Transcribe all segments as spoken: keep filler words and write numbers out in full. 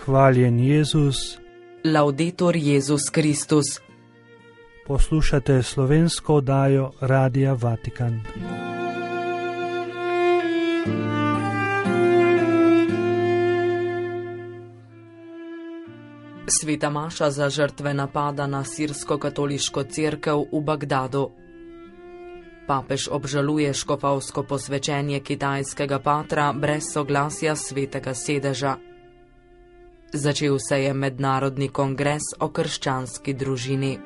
Hvaljen Jezus. Laudetur Jezus Kristus. Poslušate slovensko oddajo Radia Vatikan. Sveta maša za žrtve napada na sirsko-katoliško cerkev v Bagdadu. Papež obžaluje škofovsko posvečenje kitajskega patra brez soglasja svetega sedeža. Začel se je mednarodni kongres o krščanski družini.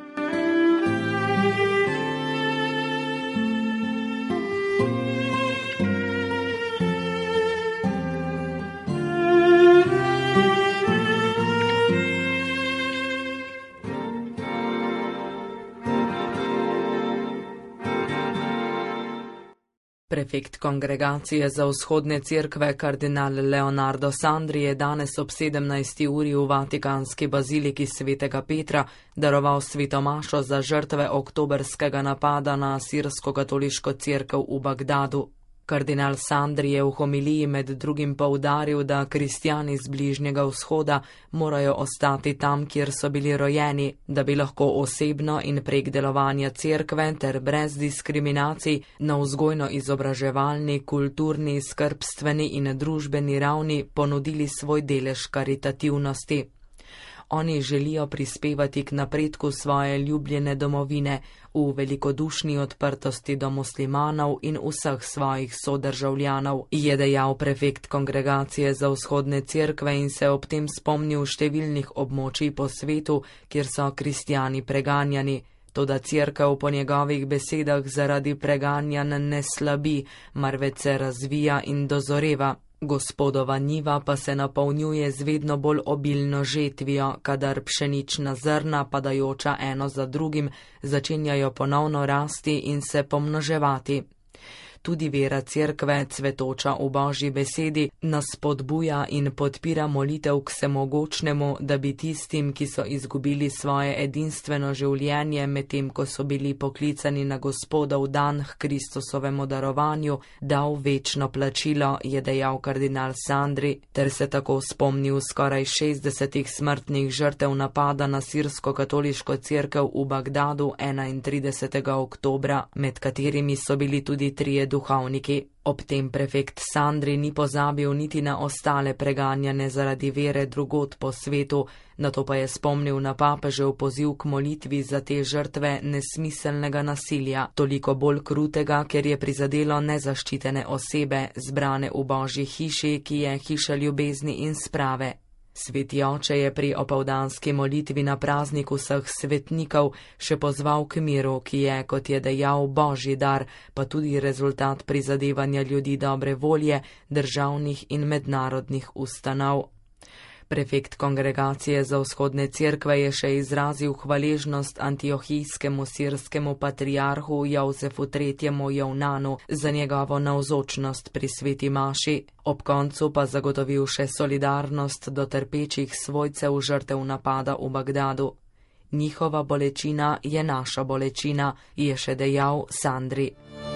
Prefekt Kongregacije za vzhodne cerkve kardinal Leonardo Sandri je danes ob sedemnajsti uri v Vatikanski baziliki svetega Petra daroval sveto mašo za žrtve oktobrskega napada na sirsko-katoliško cerkev v Bagdadu. Kardinal Sandri je v homiliji med drugim poudaril, da kristjani z Bližnjega vzhoda morajo ostati tam, kjer so bili rojeni, da bi lahko osebno in prek delovanja cerkve ter brez diskriminacij na vzgojno-izobraževalni, kulturni, skrbstveni in družbeni ravni ponudili svoj delež karitativnosti. Oni želijo prispevati k napredku svoje ljubljene domovine v velikodušni odprtosti do muslimanov in vseh svojih sodržavljanov, je dejal prefekt Kongregacije za vzhodne cerkve in se ob tem spomnil številnih območij po svetu, kjer so kristjani preganjani. Toda cerkev po njegovih besedah zaradi preganjanj ne slabi, marveč se razvija in dozoreva. Gospodova njiva pa se napolnjuje z vedno bolj obilno žetvijo, kadar pšenična zrna, padajoča eno za drugim, začenjajo ponovno rasti in se pomnoževati. Tudi vera cerkve, cvetoča v Božji besedi, nas spodbuja in podpira molitev k vsemogočnemu, da bi tistim, ki so izgubili svoje edinstveno življenje, medtem ko so bili poklicani na Gospodov dan k Kristusovemu darovanju, dal večno plačilo, je dejal kardinal Sandri, ter se tako spomnil skoraj šestdesetih smrtnih žrtev napada na sirsko-katoliško cerkev v Bagdadu enaintridesetega oktobra, med katerimi so bili tudi trije duhovniki. Ob tem prefekt Sandri ni pozabil niti na ostale preganjane zaradi vere drugod po svetu, nato pa je spomnil na papežev poziv k molitvi za te žrtve nesmiselnega nasilja, toliko bolj krutega, ker je prizadelo nezaščitene osebe, zbrane v Božji hiši, ki je hiša ljubezni in sprave. Sveti oče je pri opoldanski molitvi na praznik vseh svetnikov še pozval k miru, ki je, kot je dejal, Božji dar, pa tudi rezultat prizadevanja ljudi dobre volje, državnih in mednarodnih ustanov. Prefekt Kongregacije za vzhodne cerkve je še izrazil hvaležnost antiohijskemu sirskemu patriarhu Jozefu tretjemu Jovnanu za njegovo navzočnost pri sveti maši, ob koncu pa zagotovil še solidarnost do trpečih svojcev žrtev napada v Bagdadu. Njihova bolečina je naša bolečina, je še dejal Sandri.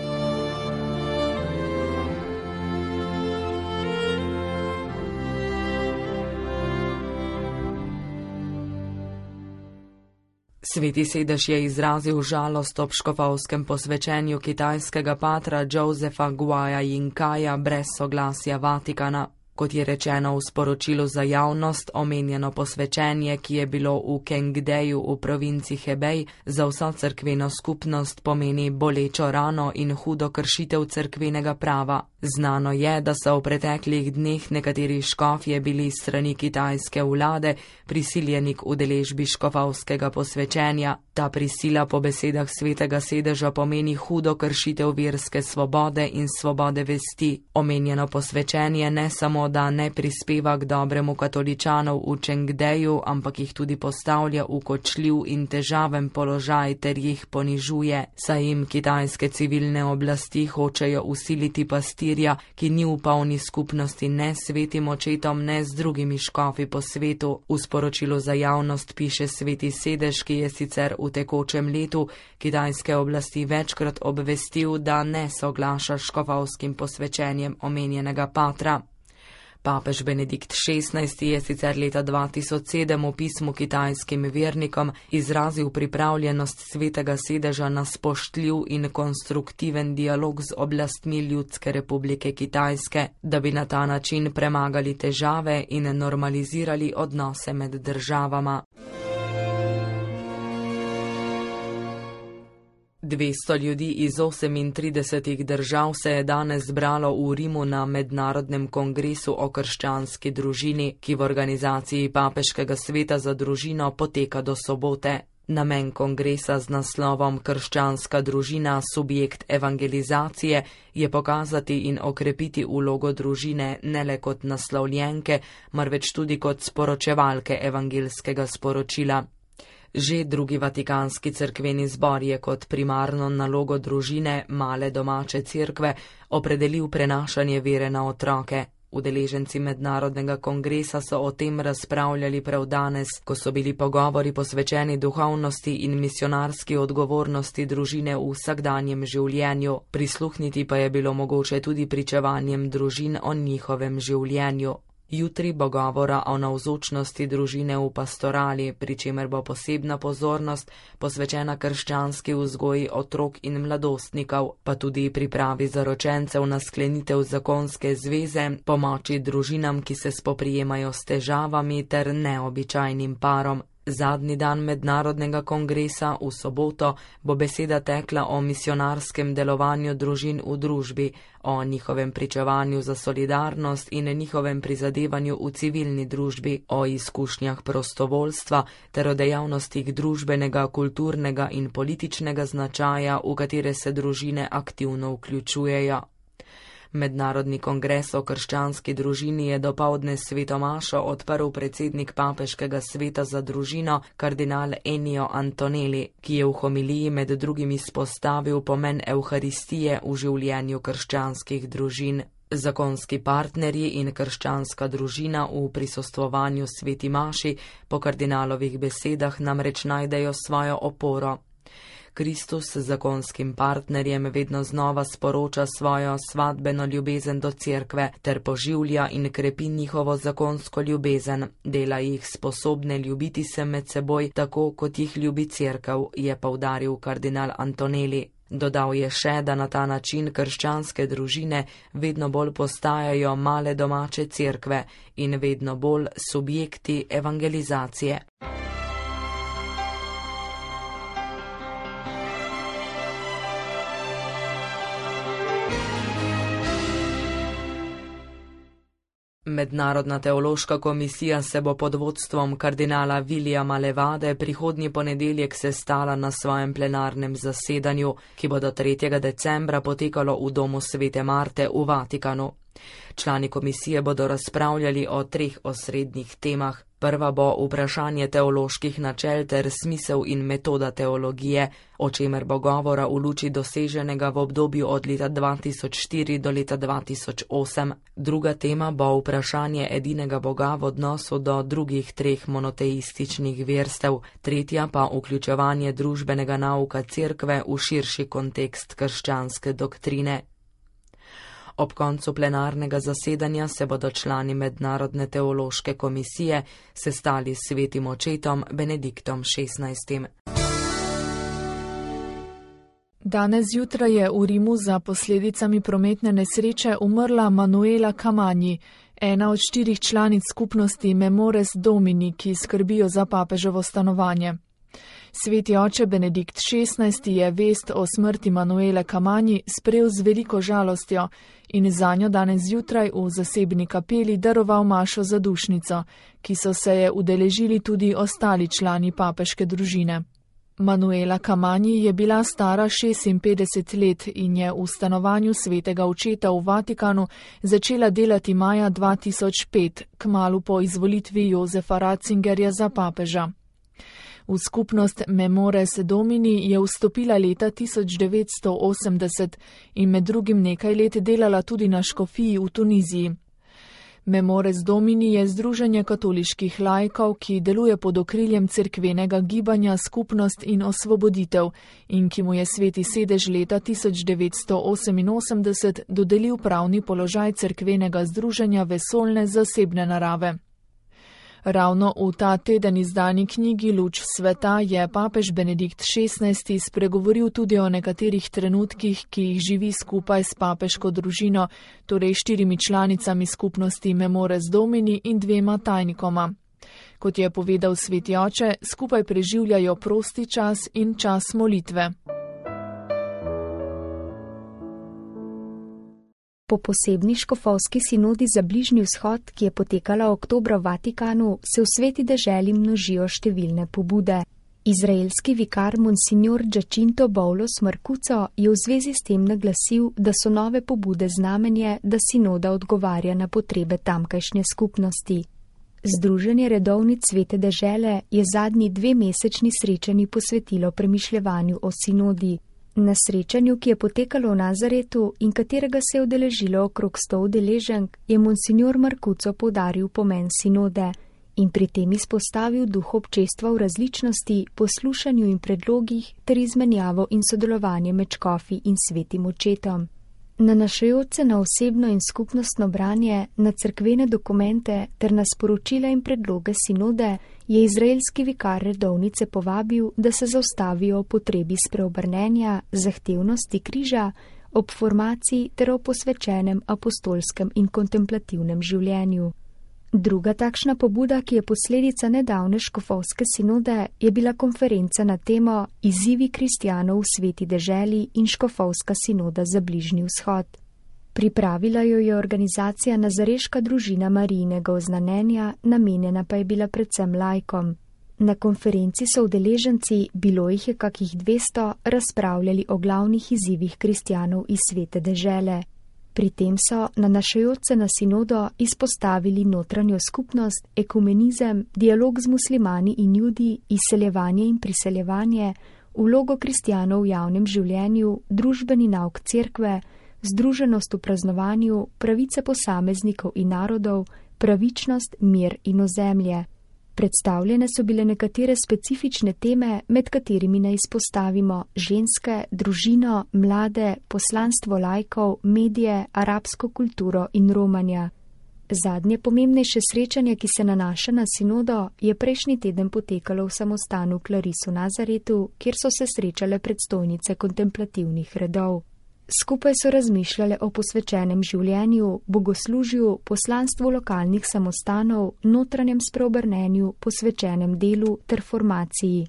Sveti sedež je izrazil žalost ob škofovskem posvečenju kitajskega patra Josefa Guaja Yinkaja brez soglasja Vatikana. Kot je rečeno v sporočilu za javnost, omenjeno posvečenje, ki je bilo v Kengdeju v provinci Hebej, za vso cerkveno skupnost pomeni bolečo rano in hudo kršitev cerkvenega prava. Znano je, da so v preteklih dneh nekateri škofje bili strani kitajske vlade prisiljeni k udeležbi škofovskega posvečenja. Ta prisila po besedah svetega sedeža pomeni hudo kršitev verske svobode in svobode vesti. Omenjeno posvečenje ne samo, da ne prispeva k dobremu katoličanov v Čengdeju, ampak jih tudi postavlja v kočljiv in težaven položaj ter jih ponižuje, saj jim kitajske civilne oblasti hočejo usiliti pastirja, ki ni v polni skupnosti ne s svetim očetom, ne z drugimi škofi po svetu. V sporočilu za javnost piše sveti sedež, ki je sicer v tekočem letu kitajske oblasti večkrat obvestil, da ne soglaša s škofovskim posvečenjem omenjenega patra. Papež Benedikt šestnajsti je sicer leta dva tisoč sedem v pismu kitajskim vernikom izrazil pripravljenost Svetega sedeža na spoštljiv in konstruktiven dialog z oblastmi Ljudske republike Kitajske, da bi na ta način premagali težave in normalizirali odnose med državama. dvesto ljudi iz osemintridesetih držav se je danes zbralo v Rimu na Mednarodnem kongresu o krščanski družini, ki v organizaciji Papeškega sveta za družino poteka do sobote. Namen kongresa z naslovom Krščanska družina, subjekt evangelizacije je pokazati in okrepiti vlogo družine ne le kot naslovljenke, marveč tudi kot sporočevalke evangelskega sporočila. Že drugi Vatikanski cerkveni zbor je kot primarno nalogo družine, male domače cerkve, opredelil prenašanje vere na otroke. Udeleženci mednarodnega kongresa so o tem razpravljali prav danes, ko so bili pogovori posvečeni duhovnosti in misionarski odgovornosti družine v vsakdanjem življenju. Prisluhniti pa je bilo mogoče tudi pričevanjem družin o njihovem življenju. Jutri bo govora o navzočnosti družine v pastorali, pri čemer bo posebna pozornost posvečena krščanski vzgoji otrok in mladostnikov, pa tudi pripravi zaročencev na sklenitev zakonske zveze, pomoči družinam, ki se spoprijemajo s težavami ter neobičajnim parom. Zadnji dan mednarodnega kongresa v soboto bo beseda tekla o misionarskem delovanju družin v družbi, o njihovem pričevanju za solidarnost in njihovem prizadevanju v civilni družbi, o izkušnjah prostovoljstva ter o dejavnostih družbenega, kulturnega in političnega značaja, v katere se družine aktivno vključujejo. Mednarodni kongres o krščanski družini je dopoldne sveto mašo odprl predsednik Papeškega sveta za družino, kardinal Ennio Antonelli, ki je v homiliji med drugim izpostavil pomen evharistije v življenju krščanskih družin. Zakonski partnerji in krščanska družina v prisostvovanju sveti maši po kardinalovih besedah namreč najdejo svojo oporo. Kristus z zakonskim partnerjem vedno znova sporoča svojo svadbeno ljubezen do cerkve ter poživlja in krepi njihovo zakonsko ljubezen, dela jih sposobne ljubiti se med seboj tako, kot jih ljubi cerkev, je poudaril kardinal Antonelli. Dodal je še, da na ta način krščanske družine vedno bolj postajajo male domače cerkve in vedno bolj subjekti evangelizacije. Mednarodna teološka komisija se bo pod vodstvom kardinala Williama Levade prihodnji ponedeljek sestala na svojem plenarnem zasedanju, ki bo do tretjega decembra potekalo v domu Svete Marte v Vatikanu. Člani komisije bodo razpravljali o treh osrednjih temah. Prva bo vprašanje teoloških načel ter smisel in metoda teologije, o čemer bo govora v luči doseženega v obdobju od leta dva tisoč štiri do leta dva tisoč osem. Druga tema bo vprašanje edinega Boga v odnosu do drugih treh monoteističnih verstev, tretja pa vključevanje družbenega nauka cerkve v širši kontekst krščanske doktrine. Ob koncu plenarnega zasedanja se bodo člani Mednarodne teološke komisije sestali s svetim očetom Benediktom šestnajstim. Danes zjutraj je v Rimu za posledicami prometne nesreče umrla Manuela Camangi, ena od štirih članic skupnosti Memores Domini, ki skrbijo za papeževo stanovanje. Sveti oče Benedikt šestnajsti je vest o smrti Manuele Camangi sprejel z veliko žalostjo in zanjo danes zjutraj v zasebni kapeli daroval mašo za dušnico, ki so se je udeležili tudi ostali člani papeške družine. Manuela Camangi je bila stara šestinpetdeset let in je v stanovanju svetega očeta v Vatikanu začela delati maja dva tisoč pet, kmalu po izvolitvi Josefa Ratzingerja za papeža. V skupnost Memores Domini je vstopila leta tisoč devetsto osemdeset in med drugim nekaj let delala tudi na škofiji v Tuniziji. Memores Domini je združenje katoliških laikov, ki deluje pod okriljem cerkvenega gibanja Skupnost in osvoboditev in ki mu je Sveti sedež leta tisoč devetsto oseminosemdeset dodelil pravni položaj cerkvenega združenja vesoljne zasebne narave. Ravno v ta teden izdani knjigi Luč sveta je papež Benedikt šestnajsti spregovoril tudi o nekaterih trenutkih, ki jih živi skupaj s papeško družino, torej štirimi članicami skupnosti Memores Domini in dvema tajnikoma. Kot je povedal sveti oče, skupaj preživljajo prosti čas in čas molitve. Po posebni škofovski sinodi za Bližnji vzhod, ki je potekala oktobra v Vatikanu, se v sveti deželi množijo številne pobude. Izraelski vikar Monsignor Giacinto Boulos Marcucco je v zvezi s tem naglasil, da so nove pobude znamenje, da sinoda odgovarja na potrebe tamkajšnje skupnosti. Združenje redovnic svete dežele je zadnji dve mesečni srečanji posvetilo premišljevanju o sinodi. Na srečanju, ki je potekalo v Nazaretu in katerega se je udeležilo okrog sto udeleženk, je Monsignor Marcucco poudaril pomen sinode in pri tem izpostavil duh občestva v različnosti, poslušanju in predlogih ter izmenjavo in sodelovanje med škofi in svetim očetom. Nanašajoč se na osebno in skupnostno branje, na cerkvene dokumente ter na sporočila in predloge sinode, je izraelski vikar redovnice povabil, da se zaustavijo o potrebi spreobrnenja, zahtevnosti križa, ob formaciji ter o posvečenem apostolskem in kontemplativnem življenju. Druga takšna pobuda, ki je posledica nedavne škofovske sinode, je bila konferenca na temo Izzivi kristjanov v sveti deželi in škofovska sinoda za Bližnji vzhod. Pripravila jo je organizacija Nazareška družina Marijinega oznanjenja, namenjena pa je bila predvsem laikom. Na konferenci so udeleženci, bilo jih je kakih dvesto, razpravljali o glavnih izzivih kristjanov iz svete dežele. Pri tem so, nanašajoč se na sinodo, izpostavili notranjo skupnost, ekumenizem, dialog z muslimani in judi, izseljevanje in priseljevanje, vlogo kristjanov v javnem življenju, družbeni nauk cerkve, združenost v praznovanju, pravice posameznikov in narodov, pravičnost, mir in ozemlje. Predstavljene so bile nekatere specifične teme, med katerimi naj izpostavimo ženske, družino, mlade, poslanstvo laikov, medije, arabsko kulturo in romanja. Zadnje pomembnejše srečanje, ki se nanaša na sinodo, je prejšnji teden potekalo v samostanu Claris v Nazaretu, kjer so se srečale predstojnice kontemplativnih redov. Skupaj so razmišljale o posvečenem življenju, bogoslužju, poslanstvu lokalnih samostanov, notranjem spreobrnenju, posvečenem delu ter formaciji.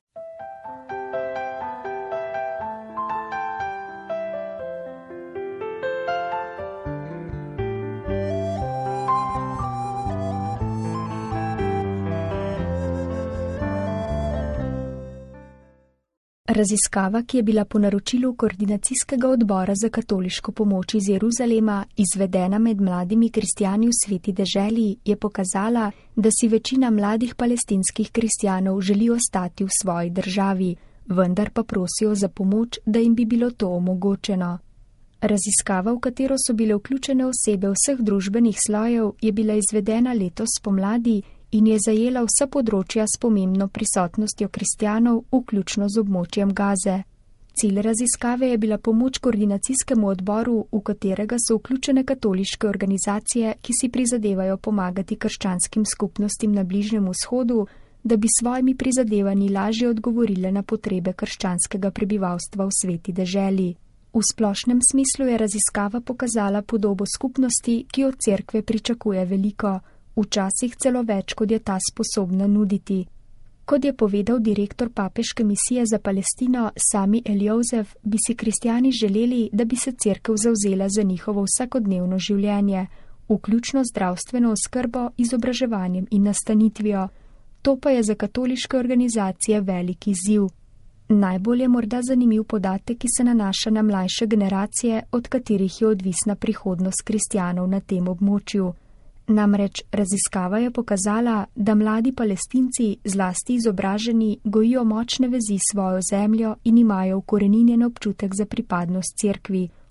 Raziskava, ki je bila po naročilu Koordinacijskega odbora za katoliško pomoč iz Jeruzalema izvedena med mladimi kristjani v sveti deželi, je pokazala, da si večina mladih palestinskih kristjanov želi ostati v svoji državi, vendar pa prosijo za pomoč, da jim bi bilo to omogočeno. Raziskava, v katero so bile vključene osebe vseh družbenih slojev, je bila izvedena letos spomladi in je zajela vsa področja s pomembno prisotnostjo kristjanov, vključno z območjem Gaze. Cilj raziskave je bila pomoč koordinacijskemu odboru, v katerega so vključene katoliške organizacije, ki si prizadevajo pomagati krščanskim skupnostim na Bližnjem vzhodu, da bi svojimi prizadevanji lažje odgovorile na potrebe krščanskega prebivalstva v sveti deželi. V splošnem smislu je raziskava pokazala podobo skupnosti, ki od cerkve pričakuje veliko, včasih celo več, kot je ta sposobna nuditi. Kot je povedal direktor papeške misije za Palestino Sami El-Jozef, bi si kristjani želeli, da bi se cerkev zavzela za njihovo vsakodnevno življenje, vključno zdravstveno oskrbo, izobraževanjem in nastanitvijo. To pa je za katoliške organizacije velik izziv. Najbolj je morda zanimiv podatek, ki se nanaša na mlajše generacije, od katerih je odvisna prihodnost kristjanov na tem območju. Namreč raziskava je pokazala, da mladi Palestinci, zlasti izobraženi, gojijo močne vezi s svojo zemljo in imajo ukoreninjen občutek za pripadnost cerkvi,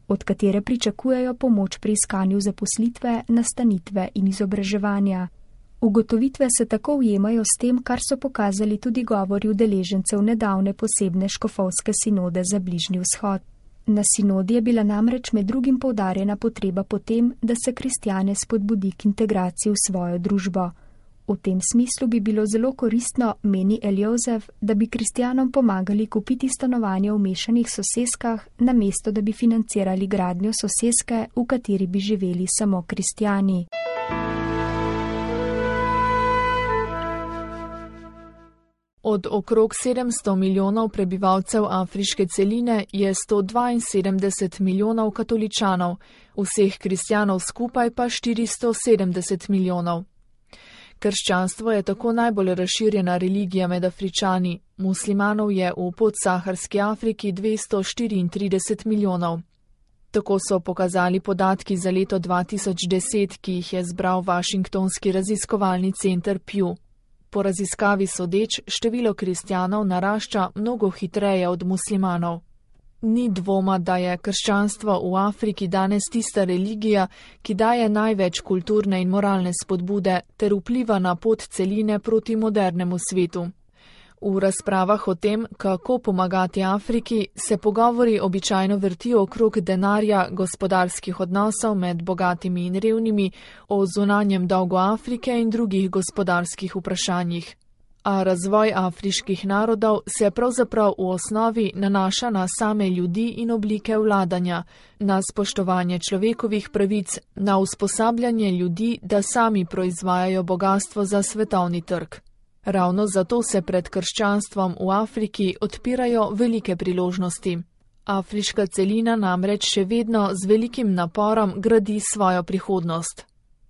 od katere pričakujejo pomoč pri iskanju zaposlitve, nastanitve in izobraževanja. Ugotovitve se tako ujemajo s tem, kar so pokazali tudi govori udeležencev nedavne posebne škofovske sinode za Bližnji vzhod. Na sinodi je bila namreč med drugim poudarjena potreba po tem, da se kristjane spodbudi k integraciji v svojo družbo. V tem smislu bi bilo zelo koristno, meni Eljozef, da bi kristjanom pomagali kupiti stanovanje v mešanih soseskah, namesto da bi financirali gradnjo soseske, v kateri bi živeli samo kristjani. Od okrog sedemsto milijonov prebivalcev afriške celine je sto dvainsedemdeset milijonov katoličanov, vseh kristjanov skupaj pa štiristo sedemdeset milijonov. Krščanstvo je tako najbolj razširjena religija med Afričani, muslimanov je v podsaharski Afriki dvesto štiriintrideset milijonov. Tako so pokazali podatki za leto dva tisoč deset, ki jih je zbral Washingtonski raziskovalni center Pew. Po raziskavi sodeč, število kristjanov narašča mnogo hitreje od muslimanov. Ni dvoma, da je krščanstvo v Afriki danes tista religija, ki daje največ kulturne in moralne spodbude ter vpliva na pot celine proti modernemu svetu. V razpravah o tem, kako pomagati Afriki, se pogovori običajno vrtijo okrog denarja, gospodarskih odnosov med bogatimi in revnimi, o zunanjem dolgu Afrike in drugih gospodarskih vprašanjih. A razvoj afriških narodov se pravzaprav v osnovi nanaša na same ljudi in oblike vladanja, na spoštovanje človekovih pravic, na usposabljanje ljudi, da sami proizvajajo bogastvo za svetovni trg. Ravno zato se pred krščanstvom v Afriki odpirajo velike priložnosti. Afriška celina namreč še vedno z velikim naporom gradi svojo prihodnost.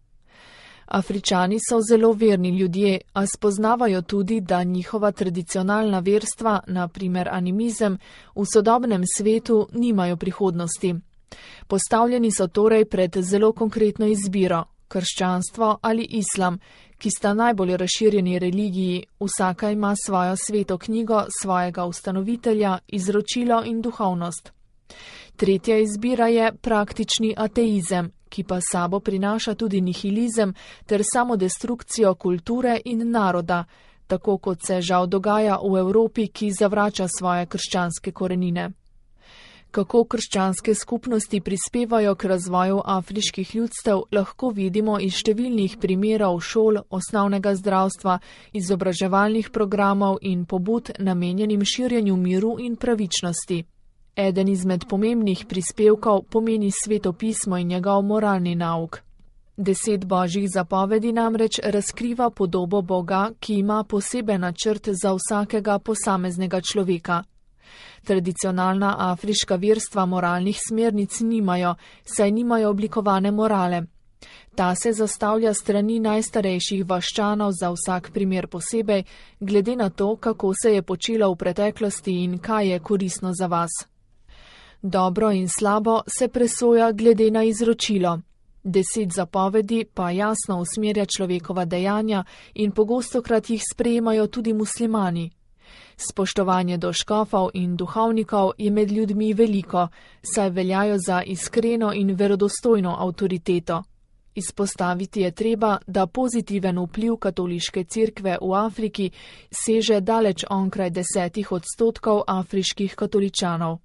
Afričani so zelo verni ljudje, a spoznavajo tudi, da njihova tradicionalna verstva, na primer animizem, v sodobnem svetu nimajo prihodnosti. Postavljeni so torej pred zelo konkretno izbiro, krščanstvo ali islam, ki sta najbolj razširjeni religiji, vsaka ima svojo sveto knjigo, svojega ustanovitelja, izročilo in duhovnost. Tretja izbira je praktični ateizem, ki pa sabo prinaša tudi nihilizem ter samodestrukcijo kulture in naroda, tako kot se žal dogaja v Evropi, ki zavrača svoje krščanske korenine. Kako krščanske skupnosti prispevajo k razvoju afriških ljudstev, lahko vidimo iz številnih primerov šol, osnovnega zdravstva, izobraževalnih programov in pobud namenjenim širjenju miru in pravičnosti. Eden izmed pomembnih prispevkov pomeni svetopismo in njegov moralni nauk. Deset božjih zapovedi namreč razkriva podobo Boga, ki ima poseben načrt za vsakega posameznega človeka. Tradicionalna afriška verstva moralnih smernic nimajo, saj nimajo oblikovane morale. Ta se zastavlja strani najstarejših vaščanov za vsak primer posebej, glede na to, kako se je počelo v preteklosti in kaj je koristno za vas. Dobro in slabo se presoja glede na izročilo. Deset zapovedi pa jasno usmerja človekova dejanja in pogostokrat jih sprejemajo tudi muslimani. Spoštovanje do škofov in duhovnikov je med ljudmi veliko, saj veljajo za iskreno in verodostojno avtoriteto. Izpostaviti je treba, da pozitiven vpliv katoliške cerkve v Afriki seže daleč onkraj desetih odstotkov afriških katoličanov.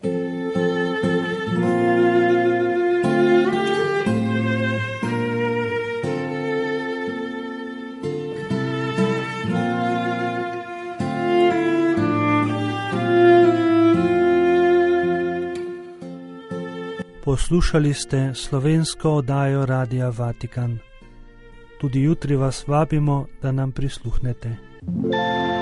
Poslušali ste slovensko oddajo Radia Vatikan. Tudi jutri vas vabimo, da nam prisluhnete.